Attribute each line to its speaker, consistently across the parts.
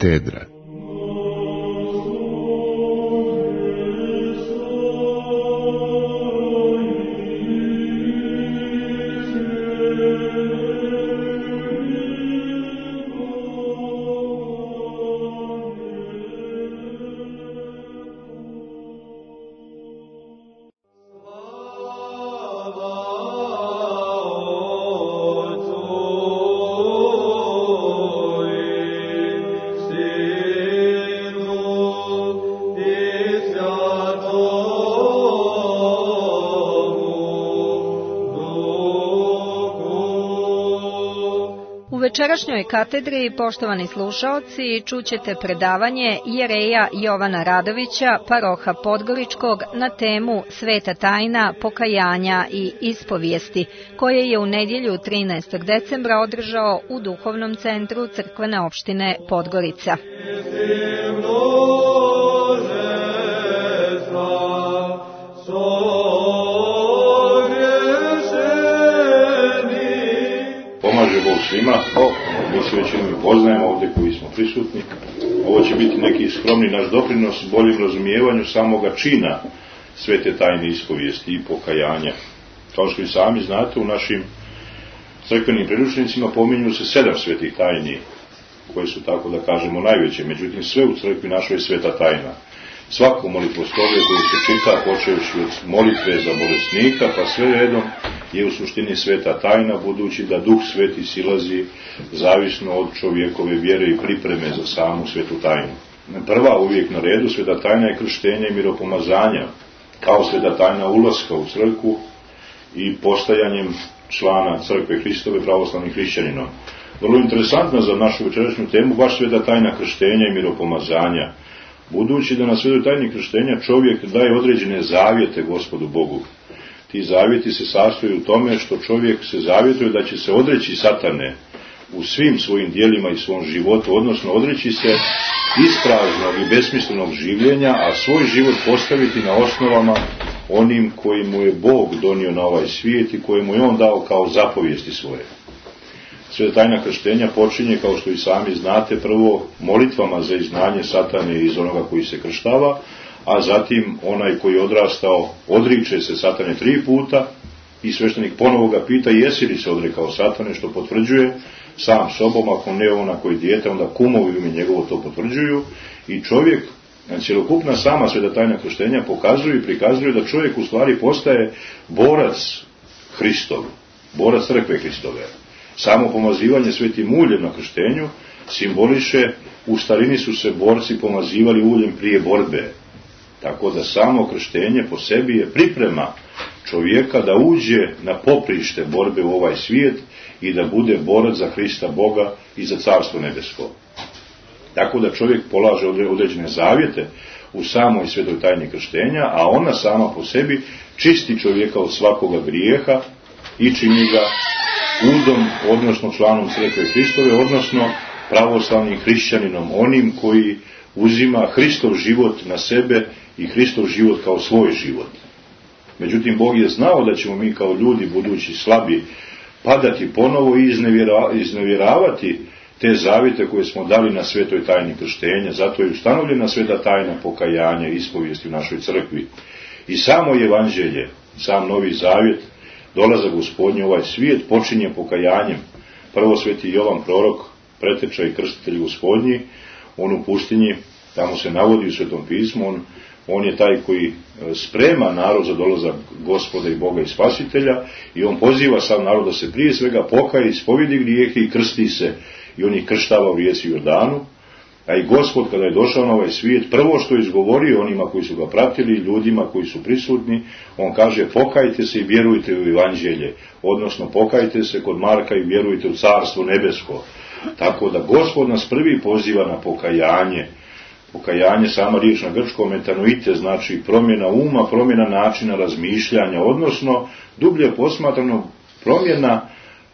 Speaker 1: katedra.
Speaker 2: U večerašnjoj katedri, poštovani slušaoci, čućete predavanje jereja Jovana Radovića, paroha Podgoričkog, na temu Sveta tajna, pokajanja i ispovijesti, koje je u nedjelju 13. decembra održao u Duhovnom centru crkvene opštine Podgorica.
Speaker 3: Pomaže Bog svima, mi se većinom i poznajemo ovdje koji smo prisutni. Ovo će biti neki skromni naš doprinos boljem razumijevanju samoga čina svete tajne ispovijesti i pokajanja. Kao što i sami znate, u našim crkvenim priručnicima pominju se 7 svetih tajni, koje su, tako da kažemo, najveće. Međutim, sve u crkvi našoj je sveta tajna. Svako molitvoslove koje se čita, počevši od molitve za bolesnika, pa sve redom, je u suštini sveta tajna, budući da Duh Sveti silazi zavisno od čovjekove vjere i pripreme za samu svetu tajnu. Prva uvijek na redu sveta tajna je krštenje i miropomazanja, kao sveta tajna ulaska u crkvu i postajanjem člana crkve Hristove pravoslavnim hrišćaninom. Vrlo interesantno za našu večerašnju temu baš sveta tajna krštenja i miropomazanja, budući da na svetoj tajni krštenja čovjek daje određene zavjete Gospodu Bogu. Ti zavjeti se sastoji u tome što čovjek se zavjetuje da će se odreći satane u svim svojim dijelima i svom životu, odnosno odreći se ispraznog i besmislenog življenja, a svoj život postaviti na osnovama onim koji mu je Bog donio na ovaj svijet i koji mu je on dao kao zapovijesti svoje. Sveta tajna krštenja počinje, kao što i sami znate, prvo molitvama za izgnanje satane iz onoga koji se krštava, a zatim onaj koji je odrastao odriče se satane 3 puta i sveštenik ponovo ga pita jesi li se odrekao satane, što potvrđuje sam sobom, ako ne ona koji dijete, onda kumovi ime njegovo to potvrđuju i čovjek, cjelokupna sama sveta tajna krštenja pokazuje i prikazuje da čovjek u stvari postaje borac Hristov, borac crkve Hristove. Samo pomazivanje svetim uljem na krštenju simboliše, u starini su se borci pomazivali uljem prije borbe. Tako da samo krštenje po sebi je priprema čovjeka da uđe na poprište borbe u ovaj svijet i da bude borac za Hrista Boga i za Carstvo nebesko. Tako da čovjek polaže određene zavjete u samoj svetoj tajni krštenja, a ona sama po sebi čisti čovjeka od svakoga grijeha i čini ga udom, odnosno članom crkve Hristove, odnosno pravoslavnim hrišćaninom, onim koji uzima Hristov život na sebe i Hristov život kao svoj život. Međutim, Bog je znao da ćemo mi kao ljudi, budući slabi, padati ponovo i iznevjeravati te zavjete koje smo dali na svetoj tajni krštenja. Zato je ustanovljena sveta tajna pokajanja i ispovijesti u našoj crkvi. I samo evanđelje, sam novi zavjet, dolazak Gospodnji u ovaj svijet počinje pokajanjem. Prvo sveti Jovan prorok, preteča i krstitelj Gospodnji, on u pustinji, tamo se navodi u Svetom pismu, on je taj koji sprema narod za dolazak Gospoda i Boga i Spasitelja i on poziva sav narod da se prije svega pokaje, ispovjedi grijehe i krsti se i on ih krštava u rijeci Jordanu. A i Gospod kada je došao na ovaj svijet, prvo što je izgovorio onima koji su ga pratili, ljudima koji su prisutni, on kaže pokajte se i vjerujte u evanđelje, odnosno pokajte se kod Marka i vjerujte u Carstvo nebesko. Tako da Gospod nas prvi poziva na pokajanje. Pokajanje, sama riječ na grčkom metanoite, znači promjena uma, promjena načina razmišljanja, odnosno dublje posmatrano promjena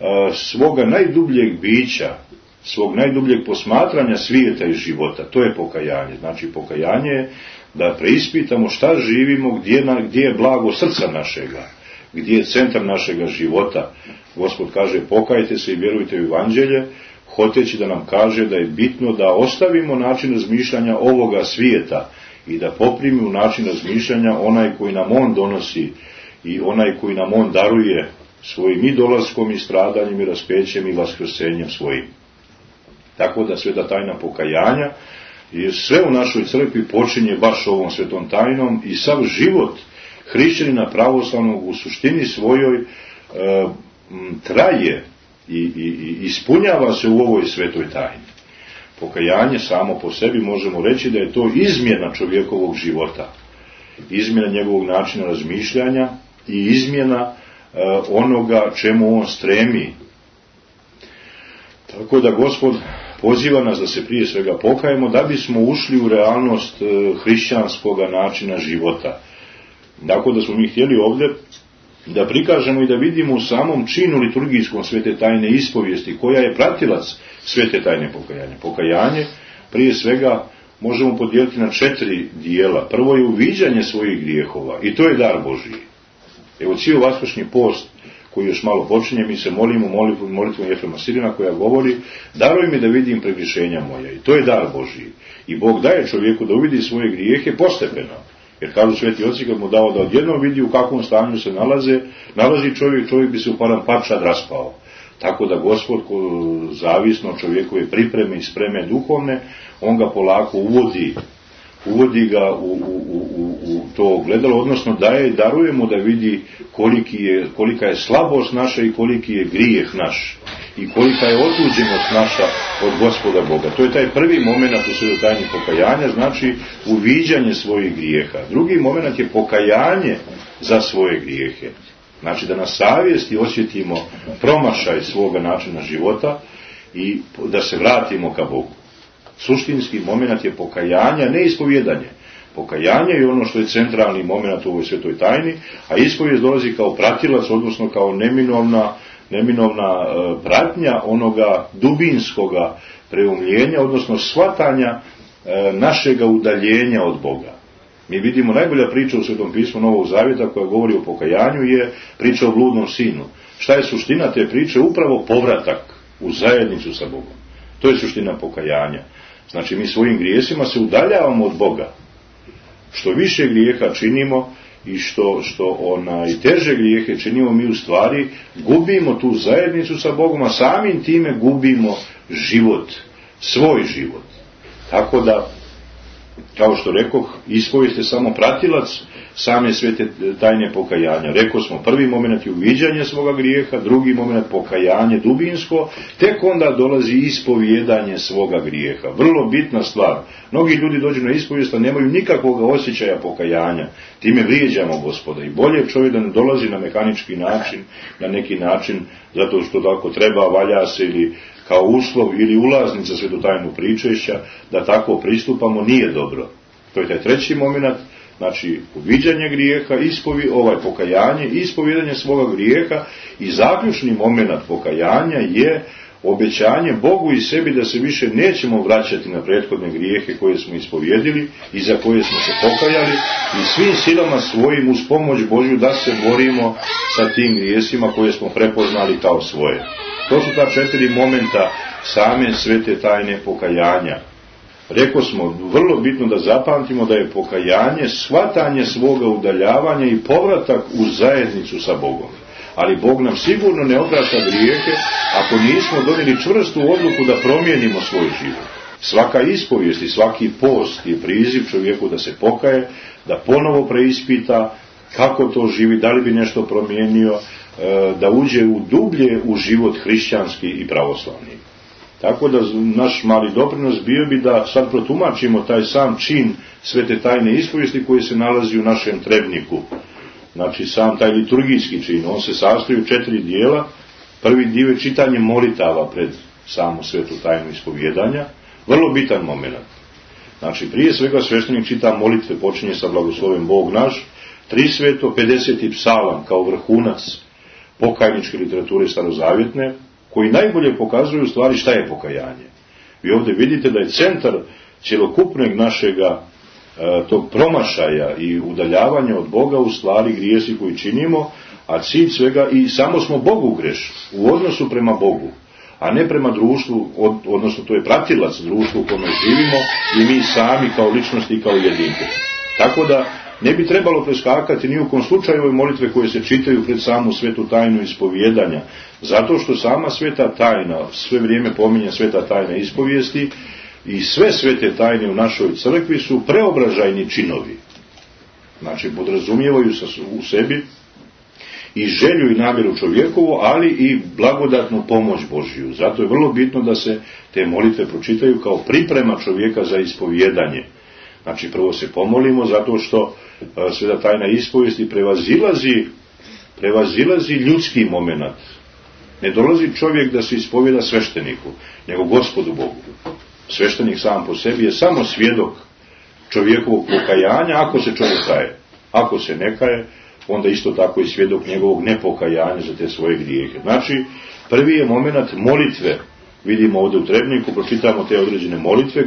Speaker 3: svoga najdubljeg bića, svog najdubljeg posmatranja svijeta i života. To je pokajanje. Znači pokajanje je da preispitamo šta živimo, gdje je blago srca našega, gdje je centar našega života. Gospod kaže pokajte se i vjerujte u evanđelje, hoteći da nam kaže da je bitno da ostavimo način razmišljanja ovoga svijeta i da poprimimo način razmišljanja onaj koji nam on donosi i onaj koji nam on daruje svojim i dolaskom i stradanjem i raspećem i vaskrsenjem svojim. Tako da sveta tajna pokajanja i sve u našoj crkvi počinje baš ovom svetom tajnom i sav život hrišćanina pravoslavnog u suštini svojoj traje i ispunjava se u ovoj svetoj tajni. Pokajanje samo po sebi možemo reći da je to izmjena čovjekovog života, izmjena njegovog načina razmišljanja i izmjena onoga čemu on stremi. Tako da Gospod poziva nas da se prije svega pokajemo da bismo ušli u realnost hrišćanskog načina života. Tako da smo mi htjeli ovdje da prikažemo i da vidimo u samom činu liturgijskom svete tajne ispovijesti koja je pratilac svete tajne pokajanja. Pokajanje prije svega možemo podijeliti na 4 dijela. Prvo je uviđanje svojih grijehova i to je dar Božiji. Evo cijel vaskršnji post koji još malo počinje, mi se molimo molitvom Jefrema Sirina koja govori: daruj mi da vidim pregrišenja moja, i to je dar Božiji. I Bog daje čovjeku da uvidi svoje grijehe postepeno. Jer kažu sveti oci, kad mu dao da odjednom vidi u kakvom stanju se nalazi čovjek bi se u param parčad raspao. Tako da Gospod, zavisno od čovjekove pripreme i spreme duhovne, on ga polako uvodi ga u to ogledalo, odnosno daruje mu da vidi kolika je slabost naša i koliki je grijeh naš i kolika je otuđenost naša od Gospoda Boga. To je taj prvi moment u svetoj tajni pokajanja, znači uviđanje svojih grijeha. Drugi moment je pokajanje za svoje grijehe. Znači da na savjesti osjetimo promašaj svoga načina života i da se vratimo ka Bogu. Suštinski moment je pokajanja, ne ispovjedanje. Pokajanje je ono što je centralni moment u ovoj svetoj tajni, a ispovijest dolazi kao pratilac, odnosno kao neminovna pratnja onoga dubinskoga preumljenja, odnosno shvatanja našega udaljenja od Boga. Mi vidimo najbolja priča u Svetom pismu Novog Zavjeta koja govori o pokajanju je priča o bludnom sinu. Šta je suština te priče? Upravo povratak u zajednicu sa Bogom. To je suština pokajanja. Znači mi svojim grijesima se udaljavamo od Boga. Što više grijeha činimo i što i teže grijehe činimo, mi u stvari gubimo tu zajednicu sa Bogom, a samim time gubimo život, svoj život. Tako da, kao što rekoh, ispovijest je samo pratilac same svete tajne pokajanja. Rekao smo, prvi moment je uviđanje svoga grijeha, drugi moment pokajanje dubinsko, tek onda dolazi ispovijedanje svoga grijeha. Vrlo bitna stvar. Mnogi ljudi dođu na ispovijest, a nemaju nikakvog osjećaja pokajanja. Time vrijeđamo Gospoda. I bolje čovjek da ne dolazi na mehanički način, na neki način, zato što tako treba, valja se ili kao uslov ili ulaznica svetotajnu pričešća, da tako pristupamo, nije dobro. To je taj treći moment, znači uviđanje grijeha, pokajanje, ispovjedanje svoga grijeha, i zaključni moment pokajanja je obećanje Bogu i sebi da se više nećemo vraćati na prethodne grijehe koje smo ispovjedili i za koje smo se pokajali, i svim silama svojim uz pomoć Božju da se borimo sa tim grijesima koje smo prepoznali kao svoje. To su ta 4 momenta same svete tajne pokajanja. Rekao smo, vrlo bitno da zapamtimo da je pokajanje shvatanje svoga udaljavanja i povratak u zajednicu sa Bogom. Ali Bog nam sigurno ne oprašta grijehe ako nismo donijeli čvrstu odluku da promijenimo svoj život. Svaka ispovijest i svaki post je priziv čovjeku da se pokaje, da ponovo preispita kako to živi, da li bi nešto promijenio, da uđe dublje u život hrišćanski i pravoslavni. Tako da naš mali doprinos bio bi da sad protumačimo taj sam čin svete tajne ispovijesti koji se nalazi u našem trebniku. Znači sam taj liturgijski čin, on se sastoji u 4 dijela. Prvi dio je čitanje molitava pred samu svetu tajnu ispovjedanja. Vrlo bitan moment. Znači prije svega sveštenik čita molitve, počinje sa blagosloven Bog naš, 3 sveto, 50. psalam kao vrhunac pokajničke literature starozavjetne, koji najbolje pokazuju u stvari šta je pokajanje. Vi ovdje vidite da je centar cjelokupnog našega tog promašaja i udaljavanja od Boga u stvari grijesi koji činimo, a cilj svega, i samo smo Bogu grešni u odnosu prema Bogu, a ne prema društvu, odnosno to je pratilac društvu u kome živimo i mi sami kao ličnosti i kao jedinke. Tako da ne bi trebalo preskakati ni u kom slučaju ove molitve koje se čitaju pred samu svetu tajnu ispovijedanja, zato što sama sveta tajna, sve vrijeme pominje sveta tajna ispovijesti i sve svete tajne u našoj crkvi su preobražajni činovi. Znači, podrazumijevaju u sebi i želju i namjeru čovjekovu, ali i blagodatnu pomoć Božju. Zato je vrlo bitno da se te molitve pročitaju kao priprema čovjeka za ispovijedanje. Znači, prvo se pomolimo zato što sveta tajna ispovijesti prevazilazi ljudski moment. Ne dolazi čovjek da se ispovijeda svešteniku, nego Gospodu Bogu. Sveštenik sam po sebi je samo svjedok čovjekovog pokajanja ako se čovjek kaje. Ako se ne kaje, onda isto tako i svjedok njegovog nepokajanja za te svoje grijehe. Znači, prvi je moment molitve. Vidimo ovdje u trebniku, pročitamo te određene molitve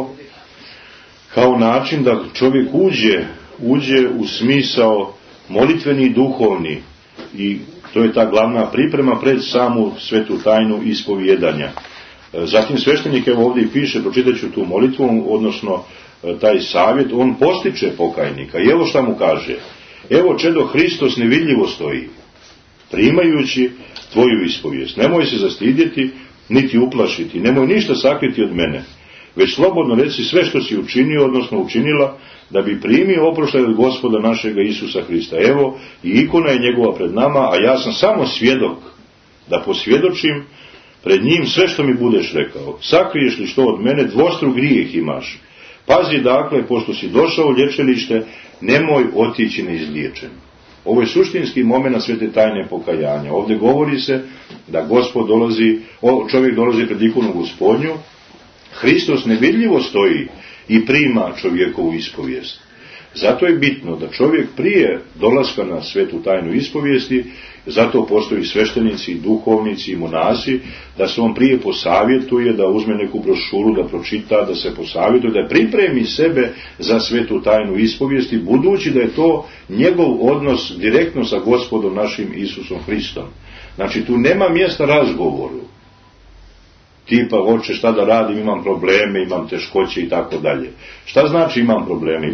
Speaker 3: kao način da čovjek uđe u smisao molitveni i duhovni, i to je ta glavna priprema pred samu svetu tajnu ispovijedanja. Zatim sveštenik, evo ovdje piše, pročitat ću tu molitvu, odnosno taj savjet, on postiče pokajnika. I evo šta mu kaže: evo čedo Hristos nevidljivo stoji, primajući tvoju ispovijest. Nemoj se zastidjeti, niti uplašiti, nemoj ništa sakriti od mene, već slobodno reci sve što si učinio, odnosno učinila, da bi primio oproštaj od Gospoda našega Isusa Hrista. Evo, i ikona je njegova pred nama, a ja sam samo svjedok, da posvjedočim pred njim sve što mi budeš rekao. Sakriješ li što od mene, dvostruk grijeh imaš. Pazi dakle, pošto si došao u lječilište, nemoj otići neizliječen. Ovo je suštinski moment svete tajne pokajanja. Ovdje govori se da čovjek dolazi pred ikonu Gospodnju, Hristos nevidljivo stoji i prima čovjekovu ispovijest. Zato je bitno da čovjek prije dolaska na svetu tajnu ispovijesti, zato postoji sveštenici, duhovnici i monasi, da se on prije posavjetuje, da uzme neku brošuru, da pročita, da se posavjetuje, da pripremi sebe za svetu tajnu ispovijesti, budući da je to njegov odnos direktno sa Gospodom našim Isusom Hristom. Znači, tu nema mjesta razgovoru. Tipa, hoće šta da radim, imam probleme, imam teškoće i tako dalje. Šta znači imam probleme?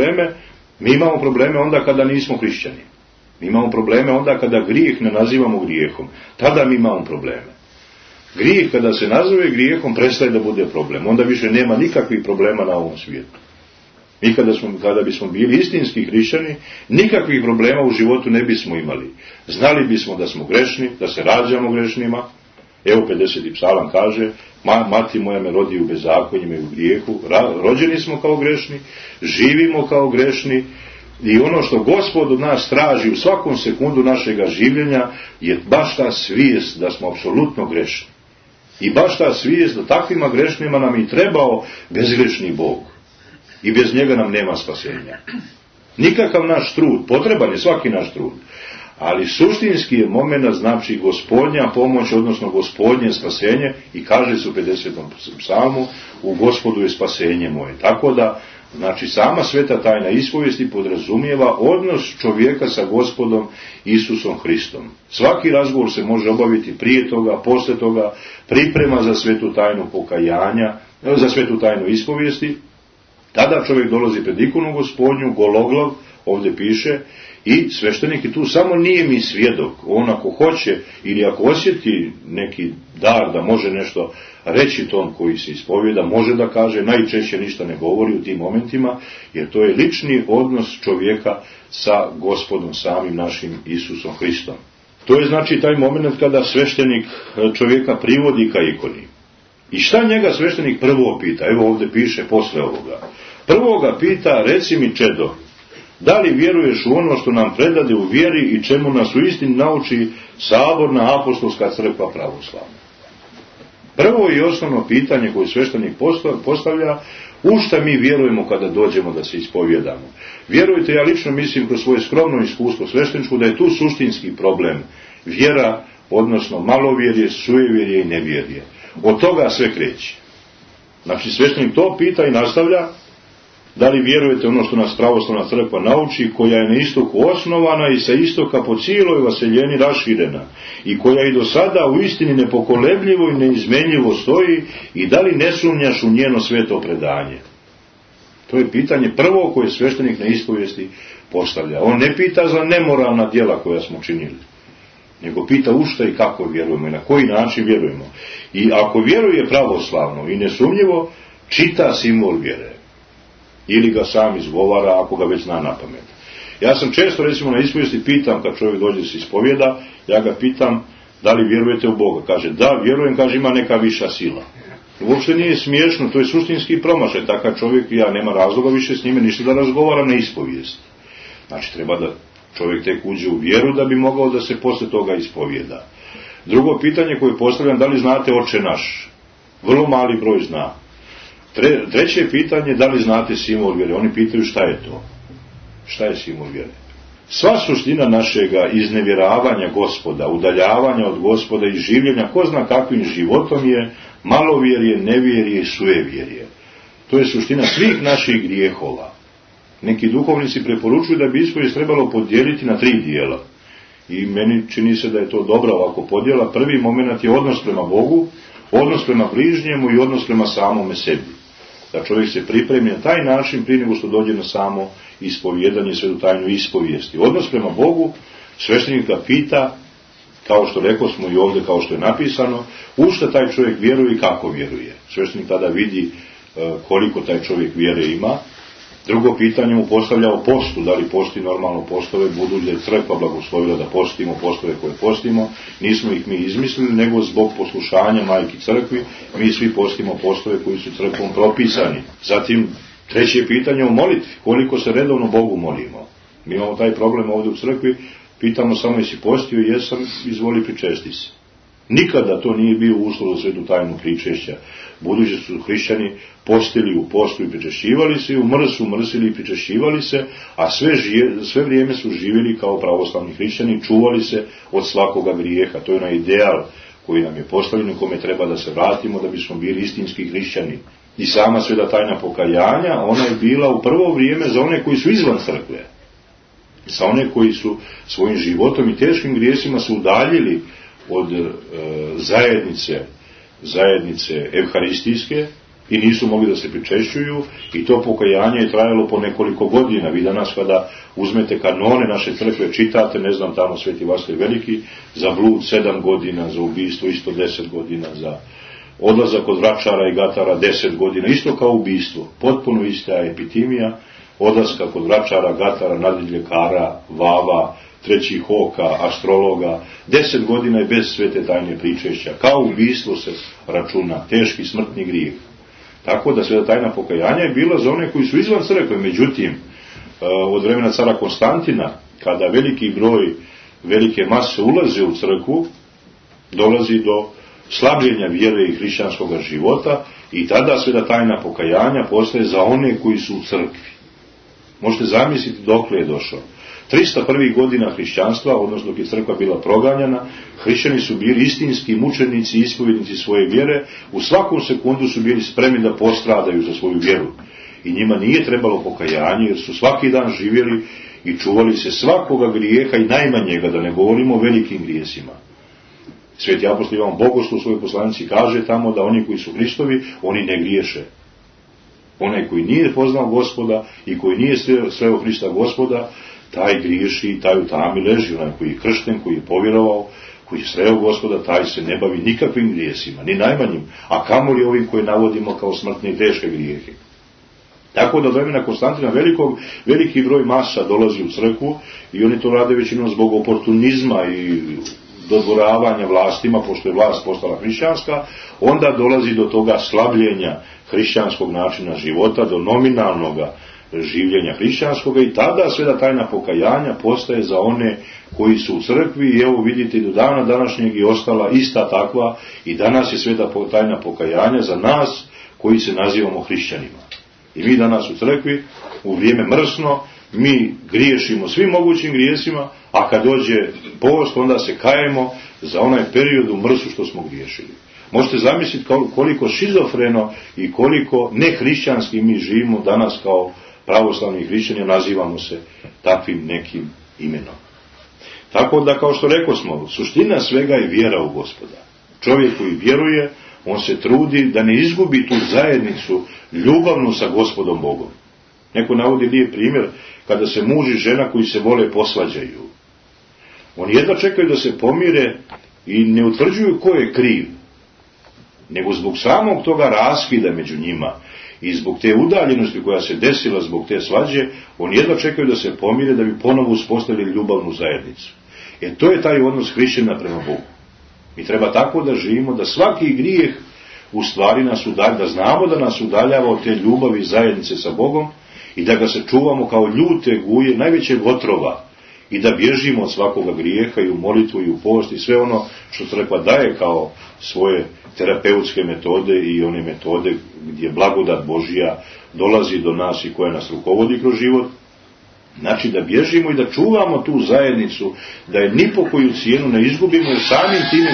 Speaker 3: Mi imamo probleme onda kada nismo hrišćani. Mi imamo probleme onda kada grijeh ne nazivamo grijehom. Tada mi imamo probleme. Grijeh kada se nazove grijehom prestaje da bude problem. Onda više nema nikakvih problema na ovom svijetu. Mi kada bismo bili istinski hrišćani, nikakvih problema u životu ne bismo imali. Znali bismo da smo grešni, da se rađamo grešnima. Evo 50. psalam kaže: mati moja me rodi u bezakonjima i u grijehu. Rođeni smo kao grešni, živimo kao grešni, i ono što Gospod od nas traži u svakom sekundu našega življenja je baš ta svijest da smo apsolutno grešni. I baš ta svijest da takvima grešnima nam i trebao bezgrešni Bog. I bez njega nam nema spasenja. Nikakav naš trud, potreban je svaki naš trud. Ali suštinski je moment, znači Gospodnja pomoć, odnosno Gospodnje spasenje, i kaže se u 50. psalmu: u Gospodu je spasenje moje. Tako da, znači, sama sveta tajna ispovijesti podrazumijeva odnos čovjeka sa Gospodom Isusom Hristom. Svaki razgovor se može obaviti prije toga, poslije toga, priprema za svetu tajnu pokajanja, za svetu tajnu ispovijesti. Tada čovjek dolazi pred ikonu Gospodnju, gologlav, ovdje piše, i sveštenik je tu samo nije mi svjedok. On ako hoće ili ako osjeti neki dar da može nešto reći tom koji se ispovijeda, može da kaže, najčešće ništa ne govori u tim momentima, jer to je lični odnos čovjeka sa Gospodom samim našim Isusom Hristom. To je znači taj moment kada sveštenik čovjeka privodi ka ikoni. I šta njega sveštenik prvo pita? Evo ovdje piše posle ovoga. Prvo ga pita: reci mi čedo, da li vjeruješ u ono što nam predade u vjeri i čemu nas u istini nauči saborna apostolska crkva pravoslavna? Prvo i osnovno pitanje koje sveštenik postavlja: u šta mi vjerujemo kada dođemo da se ispovjedamo? Vjerujte, ja lično mislim kroz svoje skromno iskustvo svešteničko da je tu suštinski problem vjera, odnosno malovjerje, sujevjerje i nevjerje. Od toga sve kreće. Znači sveštenik to pita i nastavlja: Da li vjerujete ono što nas pravoslavna crkva nauči, koja je na istoku osnovana i sa istoka po cijeloj vaseljeni raširena i koja i do sada u istini nepokolebljivo i neizmenljivo stoji, i da li ne sumnjaš u njeno sveto predanje? To je pitanje prvo koje sveštenik na ispovijesti postavlja. On ne pita za nemoralna djela koja smo činili, nego pita u šta i kako vjerujemo i na koji način vjerujemo. I ako vjeruje pravoslavno i nesumnjivo, čita simbol vjere. Ili ga sam izgovara ako ga već zna na pamet. Ja sam često, recimo, na ispovijesti pitam, kad čovjek dođe se ispovjeda, ja ga pitam da li vjerujete u Boga. Kaže da, vjerujem, kaže ima neka viša sila. Uopšte nije smiješno, to je suštinski promašaj. Takav čovjek, ja nema razloga više s njime ništa da razgovara na ispovijesti. Znači treba da čovjek tek uđe u vjeru da bi mogao da se posle toga ispovjeda. Drugo pitanje koje postavljam, da li znate Oče naš? Vrlo mali broj zna. Treće pitanje, da li znate simbol vjere? Oni pitaju šta je to? Šta je simbol vjere? Sva suština našega iznevjeravanja Gospoda, udaljavanja od Gospoda i življenja ko zna kakvim životom je malovjerje, nevjerje i suevjerje. To je suština svih naših grijehova. Neki duhovnici preporučuju da bi ispovijest trebalo podijeliti na 3 dijela. I meni čini se da je to dobra ovako podjela. Prvi moment je odnos prema Bogu, odnos prema bližnjemu i odnos prema samome sebi. Da čovjek se pripremi na taj način prije nego što dođe na samo ispovjedanje, svetu tajnu ispovijesti. Odnos prema Bogu, sveštenik ga pita, kao što rekao smo i ovdje, kao što je napisano, u šta taj čovjek vjeruje i kako vjeruje. Sveštenik tada vidi koliko taj čovjek vjere ima. Drugo pitanje mu postavlja o postu, da li posti normalno postove, budući da je crkva blagoslovila da postimo postove koje postimo, nismo ih mi izmislili, nego zbog poslušanja majki crkvi, mi svi postimo postove koji su crkvom propisani. Zatim, treće pitanje o molitvi, koliko se redovno Bogu molimo. Mi imamo taj problem ovdje u crkvi, pitamo samo jesi postio, jesam, izvoli pričesti se. Nikada to nije bio uslov za svetu tajnu pričešća. Budući su hrišćani postili u postu i pričešćivali se, i u mrsu mrsili i pričešćivali se, a sve vrijeme su živjeli kao pravoslavni hrišćani, čuvali se od svakoga grijeha. To je onaj ideal koji nam je postavljen, u kome treba da se vratimo da bismo bili istinski hrišćani. I sama sveta tajna pokajanja, ona je bila u prvo vrijeme za one koji su izvan crkve. Za one koji su svojim životom i teškim grijesima se udaljili od zajednice evharistijske i nisu mogli da se pričešćuju, i to pokajanje je trajalo po nekoliko godina. Vi danas kada uzmete kanone naše crkve, čitate, ne znam, tamo Sveti Vasilij Veliki, za blud 7 godina, za ubistvo isto 10 godina, za odlazak od vračara i gatara 10 godina, isto kao ubistvo, potpuno ista epitimija, odlaska kod vračara, gatara, nadljekara, vava, trećih oka, astrologa, 10 godina je bez svete tajne pričešća. Kao ubistvo se računa, teški smrtni grijeh. Tako da sveta tajna pokajanja je bila za one koji su izvan crkve. Međutim, od vremena cara Konstantina, kada veliki broj, velike mase ulaze u crkvu, dolazi do slabljenja vjere i hrišćanskog života, i tada sveta tajna pokajanja postaje za one koji su u crkvi. Možete zamisliti dokle je došao. 301. godina hrišćanstva, odnosno dok je crkva bila proganjana, hrišćani su bili istinski mučenici i ispovjednici svoje vjere, u svakom sekundu su bili spremni da postradaju za svoju vjeru. I njima nije trebalo pokajanje, jer su svaki dan živjeli i čuvali se svakoga grijeha i najmanjega, da ne govorimo o velikim grijesima. Sveti apostol Ivan Bogoslov u svojoj poslanici kaže tamo da oni koji su Hristovi, oni ne griješe. Onaj koji nije poznao Gospoda i koji nije sreo Hrista Gospoda, taj griješi, taj u tami leži. Onaj koji je kršten, koji je povjerovao, koji je sreo Gospoda, taj se ne bavi nikakvim grijesima, ni najmanjim, a kamoli ovim koje navodimo kao smrtne i teške grijehe. Tako da od vremena Konstantina Velikog, veliki broj masa dolazi u crkvu i oni to rade većinom zbog oportunizma i dodvoravanja vlastima, pošto je vlast postala hrišćanska, onda dolazi do toga slabljenja hrišćanskog načina života, do nominalnog življenja hrišćanskoga, i tada sveta tajna pokajanja postaje za one koji su u crkvi, i evo vidite do dana današnjeg je ostala ista takva, i danas je sveta tajna pokajanja za nas koji se nazivamo hrišćanima. I mi danas u crkvi, u vrijeme mrsno, mi griješimo svim mogućim grijesima, a kad dođe post, onda se kajemo za onaj period u mrsu što smo griješili. Možete zamisliti koliko šizofreno i koliko nehrišćanski mi živimo danas kao pravoslavnih hrišćana nazivamo se takvim nekim imenom. Tako da, kao što rekao smo, suština svega je vjera u Gospoda. Čovjek koji vjeruje, on se trudi da ne izgubi tu zajednicu ljubavnu sa Gospodom Bogom. Neko navodi lijep primjer kada se muž i žena koji se vole posvađaju. Oni jedva čekaju da se pomire i ne utvrđuju ko je kriv, nego zbog samog toga raskida među njima i zbog te udaljenosti koja se desila zbog te svađe, oni jedva čekaju da se pomire da bi ponovo uspostavili ljubavnu zajednicu. To je taj odnos hrišćana prema Bogu. Mi treba tako da živimo da svaki grijeh u stvari nas udalja, da znamo da nas udaljava od te ljubavi i zajednice sa Bogom i da ga se čuvamo kao ljute guje najvećeg otrova i da bježimo od svakoga grijeha i u molitvu i u post i sve ono što crkva daje kao svoje terapeutske metode i one metode gdje blagodat Božja dolazi do nas i koja nas rukovodi kroz život. Znači da bježimo i da čuvamo tu zajednicu, da je ni po koju cijenu ne izgubimo jer samim time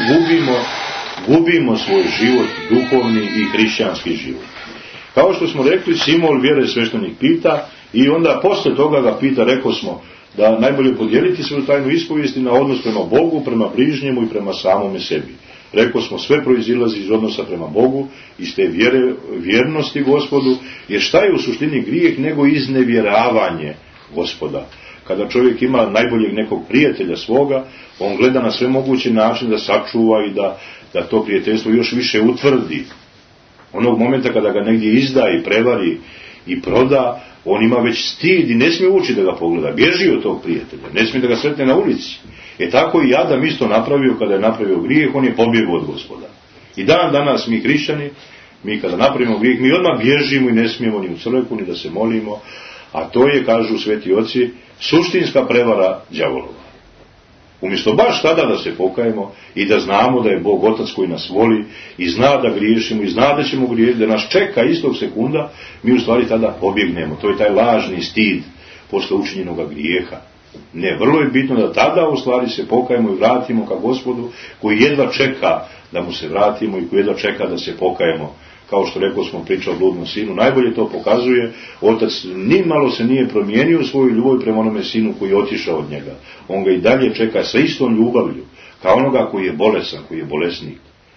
Speaker 3: gubimo svoj život, duhovni i hrišćanski život. Kao što smo rekli, simol vjere sveštenik pita i onda posle toga ga pita, rekao smo, da najbolje podijeliti svoju tajnu ispovijesti na odnos prema Bogu, prema bližnjemu i prema samome sebi. Rekao smo, sve proizilazi iz odnosa prema Bogu, iz te vjernosti Gospodu, jer šta je u suštini grijeh nego iznevjeravanje Gospoda. Kada čovjek ima najboljeg nekog prijatelja svoga, on gleda na sve moguće načine da sačuva i da to prijateljstvo još više utvrdi. Onog momenta kada ga negdje izda i prevari i proda, on ima već stid i ne smije ući da ga pogleda. Bježi od tog prijatelja, ne smije da ga sretne na ulici. Tako i Adam isto napravio kada je napravio grijeh, on je pobjegao od Gospoda. I danas mi hrišćani, mi kada napravimo grijeh, mi odmah bježimo i ne smijemo ni u crkvu, ni da se molimo, a to je, kažu sveti oci, suštinska prevara đavolova. Umjesto baš tada da se pokajemo i da znamo da je Bog Otac koji nas voli i zna da griješimo i zna da ćemo griješiti, da nas čeka istog sekunda, mi u stvari tada pobjegnemo. To je taj lažni stid posle učinjenoga grijeha. Ne, vrlo je bitno da tada u stvari se pokajemo i vratimo ka Gospodu koji jedva čeka da mu se vratimo i koji jedva čeka da se pokajemo. Kao što rekao smo priča o bludnom sinu, najbolje to pokazuje, otac nimalo se nije promijenio u svoju ljubav prema onome sinu koji je otišao od njega. On ga i dalje čeka sa istom ljubavlju, kao onoga koji je bolesan, koji je bolesnik,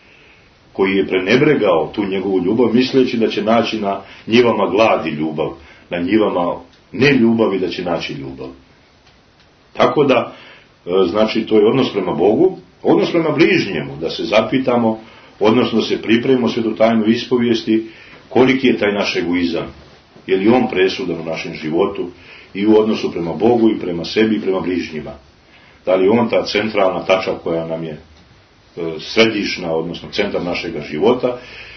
Speaker 3: koji je prenebregao tu njegovu ljubav, misleći da će naći na njivama gladi ljubav, na njivama ne ljubavi da će naći ljubav. Tako da, znači, to je odnos prema Bogu, odnos prema bližnjemu, da se zapitamo, odnosno da se pripremimo svetu tajnu ispovijesti, koliki je taj naš egoizam, je li on presudan u našem životu i u odnosu prema Bogu i prema sebi i prema bližnjima. Da li je on ta centralna tačka koja nam je središna, odnosno centar našega života,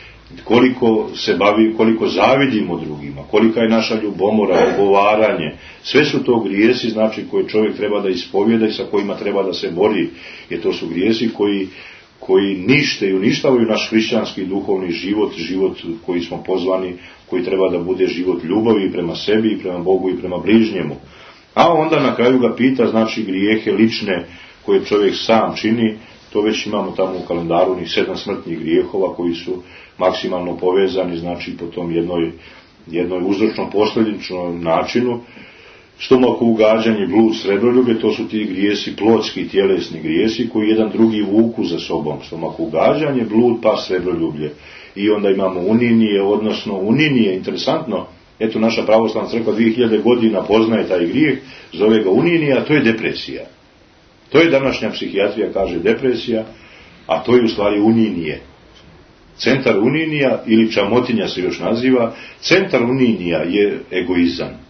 Speaker 3: koliko se bavi, koliko zavidimo drugima, kolika je naša ljubomora, ogovaranje, sve su to grijesi, znači, koje čovjek treba da ispovjeda i sa kojima treba da se bori, jer to su grijesi koji nište i uništavaju naš hrišćanski duhovni život koji smo pozvani, koji treba da bude život ljubavi prema sebi i prema Bogu i prema bližnjemu. A onda na kraju ga pita, znači, grijehe lične koje čovjek sam čini, to već imamo tamo u kalendaru onih 7 smrtnih grijehova koji su maksimalno povezani, znači, po tom jednoj uzročno-posljedičnom načinu. Stomakougađanje, blud, srebroljublje, to su ti grijesi, plotski, tjelesni grijesi koji jedan drugi vuku za sobom. Stomakougađanje, blud, pa srebroljublje. I onda imamo uninije, odnosno uninije, interesantno, eto naša pravoslavna crkva 2000 godina poznaje taj grijeh, zove ga uninije, a to je depresija. To je današnja psihijatrija, kaže depresija, a to je u stvari uninije. Centar uninija, ili čamotinja se još naziva, centar uninija je egoizam.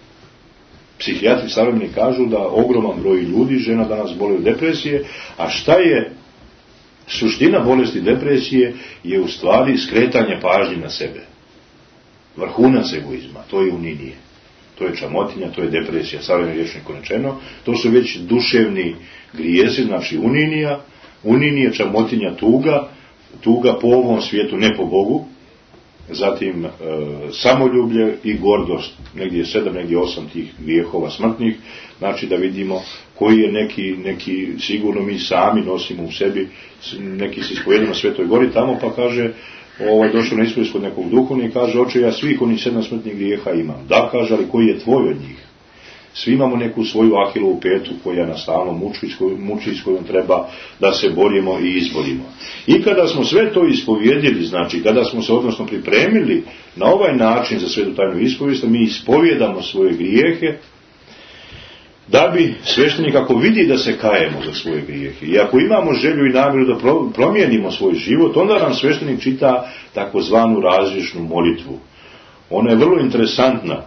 Speaker 3: Psihijatri savremeni kažu da ogroman broj ljudi, žena danas bole od depresije, a šta je suština bolesti depresije je u stvari skretanje pažnje na sebe. Vrhunac egoizma, to je uninije. To je čamotinja, to je depresija, savremenim rječnikom rečeno, to su već duševni grijesi, znači uninije, čamotinja, tuga po ovom svijetu, ne po Bogu, zatim samoljublje i gordost, negdje 7, negdje 8 tih grijehova smrtnih, znači da vidimo koji je neki sigurno mi sami nosimo u sebi, neki se ispovedaju na Svetoj gori tamo, pa kaže došao na ispovijest kod nekog duhovnika i kaže: oče, ja svih onih 7 smrtnih grijeha imam. Da, kaže, ali koji je tvoj od njih? Svi imamo neku svoju Ahilovu petu koja nas stalno muči, s kojom treba da se borimo i izborimo. I kada smo sve to ispovjedili, znači kada smo se odnosno pripremili na ovaj način za svetu tajnu ispovijest, mi ispovjedamo svoje grijehe, da bi sveštenik, ako vidi da se kajemo za svoje grijehe i ako imamo želju i namjeru da promijenimo svoj život, onda nam sveštenik čita takozvanu razriješnu molitvu. Ona je vrlo interesantna.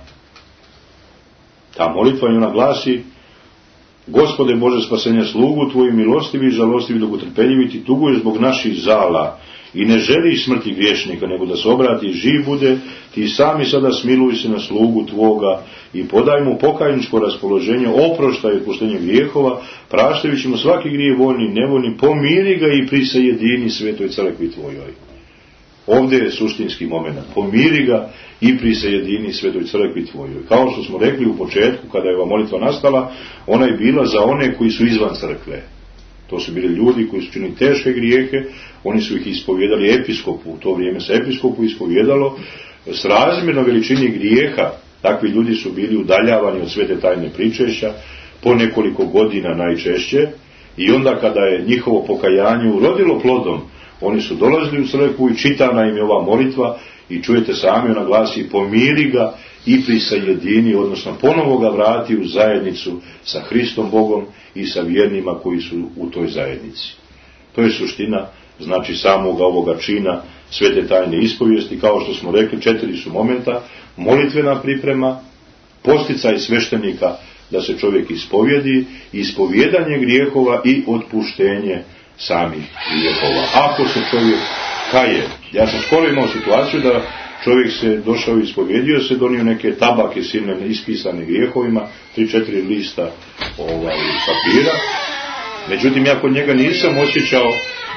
Speaker 3: Ta molitva, ona glasi: Gospode Bože spasenja slugu Tvoji, milostivi, žalostivi, dugotrpeljivi, Ti tuguješ zbog naših zala i ne želiš smrti griješnika, nego da se obrati i živ bude. Ti sami sada smiluj se na slugu Tvoga i podaj mu pokajničko raspoloženje, oproštaj i otpuštenje grijehova, praštajući mu svaki grijeh voljni i nevoljni, pomiri ga i prisajedini svetoj crkvi Tvojoj. Ovdje je suštinski moment. Pomiri ga i prisajedini svetoj crkvi Tvojoj. Kao što smo rekli u početku, kada je ova molitva nastala, ona je bila za one koji su izvan crkve. To su bili ljudi koji su činili teške grijehe, oni su ih ispovjedali episkopu. U to vrijeme se episkopu ispovjedalo s razmjerno veličini grijeha. Takvi ljudi su bili udaljavani od svete tajne pričešća po nekoliko godina najčešće, i onda kada je njihovo pokajanje urodilo plodom, oni su dolazili u crkvu i čitana im je ova molitva i čujete sami, ona glasi: pomiri ga i prisajedini, odnosno ponovo ga vrati u zajednicu sa Hristom Bogom i sa vjernima koji su u toj zajednici. To je suština, znači, samoga ovoga čina svete tajne ispovijesti. Kao što smo rekli, 4 su momenta: molitvena priprema, posticaj sveštenika da se čovjek ispovjedi, ispovjedanje grijehova i otpuštenje samih grijehova. Ako se čovjek kaje, ja sam skoro imao situaciju da čovjek se došao i ispovjedio se, donio neke tabake silne ispisane grijehovima, 3-4 lista papira. Međutim, ja kod njega nisam osjećao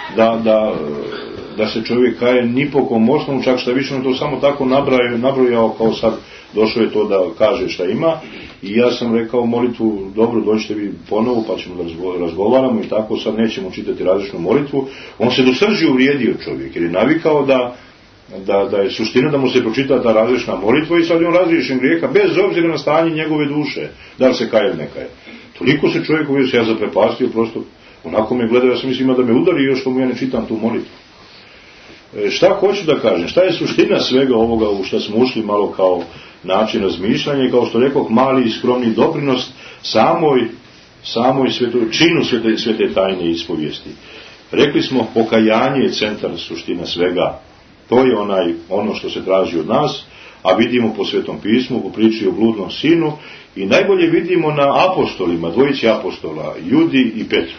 Speaker 3: da se čovjek kaje ni po kom osnovu, čak šta više on to samo tako nabrojao, kao sad došao je to da kaže šta ima. I ja sam rekao molitvu: dobro, dođite vi ponovo pa ćemo da razgovaramo, i tako sad nećemo čitati različnu molitvu. On se do srži uvrijedio čovjek, jer je navikao da je suština da mu se pročita ta različna molitva i sad je on razriješen grijeha bez obzira na stanje njegove duše, da li se kaje ili ne kaje. Toliko se čovjek uvijek se ja zaprepastio, prosto onako me gleda, ja sam mislim da me udari još što mu ja ne čitam tu molitvu. Šta hoću da kažem? Šta je suština svega ovoga u što smo ušli malo kao način razmišljanja i, kao što rekoh, mali i skromni doprinos samoj činu svete tajne ispovijesti. Rekli smo, pokajanje je centar, suština svega. To je ono što se traži od nas, a vidimo po Svetom pismu, po priči o bludnom sinu, i najbolje vidimo na apostolima, dvojici apostola, Judi i Petru.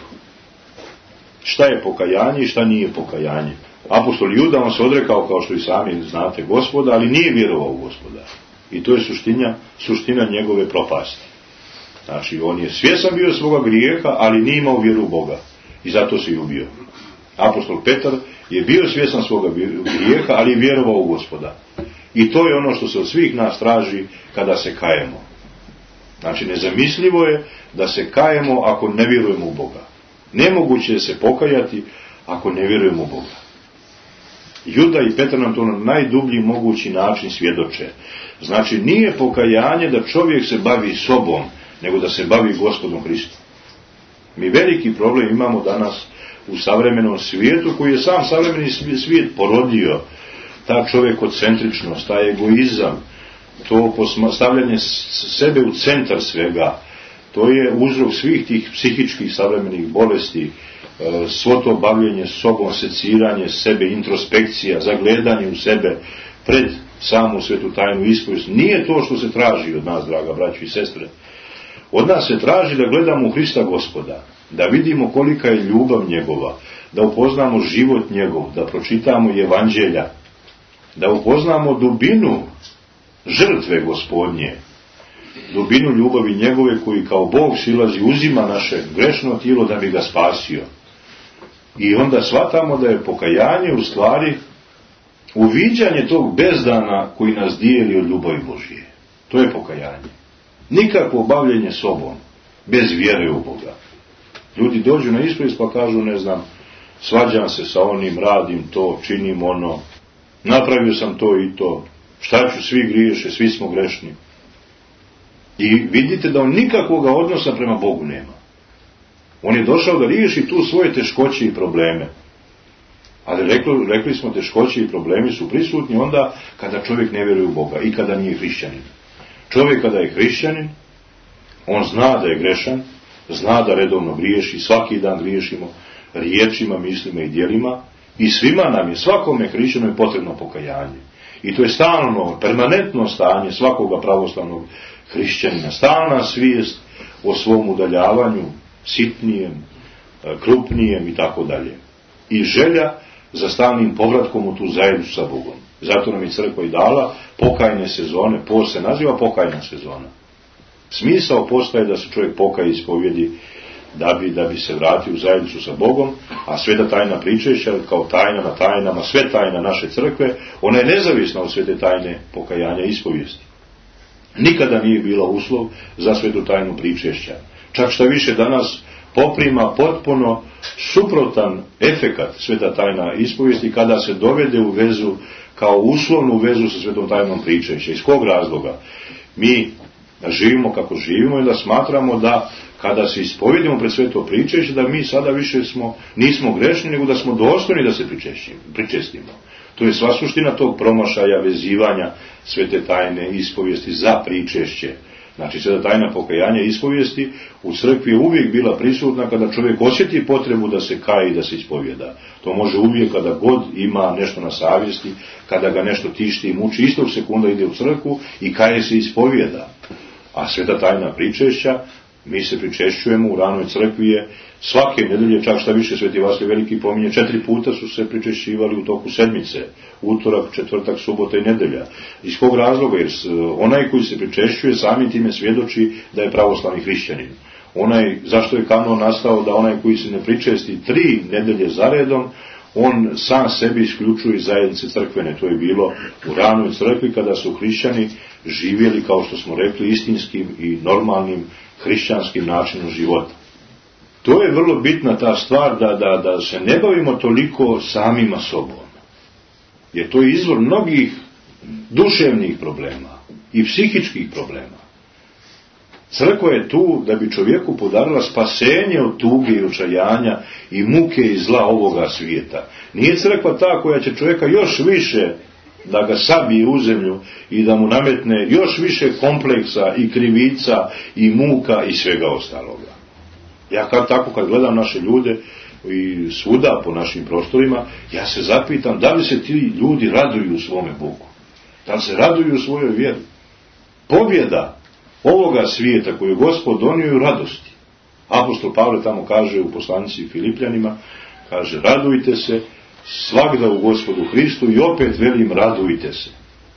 Speaker 3: Šta je pokajanje i šta nije pokajanje? Apostol Juda, on se odrekao, kao što i sami znate, Gospoda, ali nije vjerovao u Gospoda. I to je suština njegove propasti. Znači, on je svjestan bio svoga grijeha, ali nije imao vjeru u Boga. I zato se i ubio. Apostol Petar je bio svjestan svoga grijeha, ali je vjerovao u Gospoda. I to je ono što se od svih nas traži kada se kajemo. Znači, nezamislivo je da se kajemo ako ne vjerujemo u Boga. Nemoguće je se pokajati ako ne vjerujemo u Boga. Juda i Petar nam to na najdublji mogući način svjedoče. Znači, nije pokajanje da čovjek se bavi sobom, nego da se bavi Gospodom Hristom. Mi veliki problem imamo danas u savremenom svijetu, koji je sam savremeni svijet porodio. Ta čovjekocentričnost, taj egoizam, to stavljanje sebe u centar svega, to je uzrok svih tih psihičkih savremenih bolesti, svo to bavljenje sobom, seciranje sebe, introspekcija, zagledanje u sebe pred samu svetu tajnu ispovijest. Nije to što se traži od nas, draga braćo i sestre. Od nas se traži da gledamo u Hrista Gospoda, da vidimo kolika je ljubav njegova, da upoznamo život njegov, da pročitamo evanđelja, da upoznamo dubinu žrtve Gospodnje, dubinu ljubavi njegove koji kao Bog silazi, uzima naše grešno tijelo da bi ga spasio. I onda shvatamo da je pokajanje u stvari uviđanje tog bezdana koji nas dijeli od ljubavi Božije. To je pokajanje. Nikakvo bavljenje sobom, bez vjere u Boga. Ljudi dođu na ispovijest pa kažu, ne znam, svađam se sa onim, radim to, činim ono. napravio sam to i to, šta ću, svi griješe, svi smo grešni. I vidite da on nikakvog odnosa prema Bogu nema. On je došao da riješi tu svoje teškoće i probleme. Ali rekli smo, teškoće i problemi su prisutni onda kada čovjek ne vjeruje u Boga i kada nije hrišćanin. Čovjek kada je hrišćanin, on zna da je grešan, zna da redovno griješi, svaki dan griješimo riječima, mislima i djelima, i svima nam je, svakome hrišćanu je potrebno pokajanje. I to je stalno, permanentno stanje svakoga pravoslavnog hrišćanina, stalna svijest o svom udaljavanju, sitnijem, krupnijem i tako dalje. I želja za stalnim povratkom u tu zajednicu sa Bogom. Zato nam je crkva i dala pokajne sezone, post se naziva pokajna sezona. Smisao postaje da se čovjek pokaje i ispovjedi da bi se vratio u zajednicu sa Bogom, a sveta tajna pričešća kao tajna na tajnama, sve tajna naše crkve, ona je nezavisna od svete tajne pokajanja i ispovijesti. Nikada nije bila uslov za svetu tajnu pričešća. Čak šta više danas poprima potpuno suprotan efekat sveta tajna ispovijesti kada se dovede u vezu, kao uslovnu vezu sa svetom tajnom pričešća. Iz kog razloga? Mi živimo kako živimo i da smatramo da kada se ispovjedimo pred sveto pričešće, da mi sada više nismo grešni, nego da smo dostojni da se pričestimo. To je sva suština tog promašaja vezivanja svete tajne ispovijesti za pričešće. Znači, sveta tajna pokajanja i ispovijesti u crkvi je uvijek bila prisutna kada čovjek osjeti potrebu da se kaje i da se ispovjeda. To može uvijek kada god ima nešto na savjesti, kada ga nešto tišti i muči, istog sekunda ide u crkvu i kaje se ispovjeda. A sveta tajna pričešća, mi se pričešćujemo u ranoj crkvi je svake nedelje, čak šta više Sveti Vasilij Veliki pominje, 4 puta su se pričešćivali u toku sedmice, utorak, četvrtak, subota i nedelja. Iz kog razloga? Jer onaj koji se pričešćuje samim time svjedoči da je pravoslavni hrišćanin. Zašto je kanon nastao da onaj koji se ne pričesti 3 nedelje zaredom, on sam sebi isključuje iz zajednice crkvene. To je bilo u ranoj crkvi kada su hrišćani živjeli, kao što smo rekli, istinskim i normalnim hrišćanskim načinom života. To je vrlo bitna ta stvar da se ne bavimo toliko samima sobom. Jer to je izvor mnogih duševnih problema i psihičkih problema. Crkva je tu da bi čovjeku podarila spasenje od tuge i očajanja i muke i zla ovoga svijeta. Nije crkva ta koja će čovjeka još više da ga sabije u zemlju i da mu nametne još više kompleksa i krivica i muka i svega ostaloga. Ja tako kad gledam naše ljude i svuda po našim prostorima, ja se zapitam da li se ti ljudi raduju u svome Bogu. Da li se raduju u svojoj vjeri. Pobjeda ovoga svijeta koju je Gospod donio u radosti. Apostol Pavle tamo kaže u poslanici Filipljanima, kaže radujte se svagda u Gospodu Hristu i opet velim radujte se.